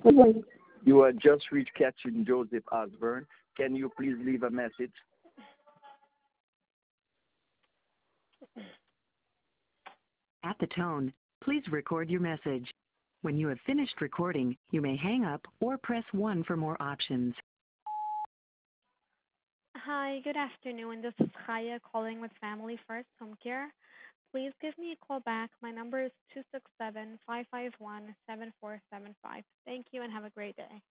You are just reached Captain Joseph Osborne. Can you please leave a message? At the tone, please record your message. When you have finished recording, you may hang up or press 1 for more options. Hi, good afternoon. This is Kaya calling with Family First Home Care. Please give me a call back. My number is 267-551-7475. Thank you and have a great day.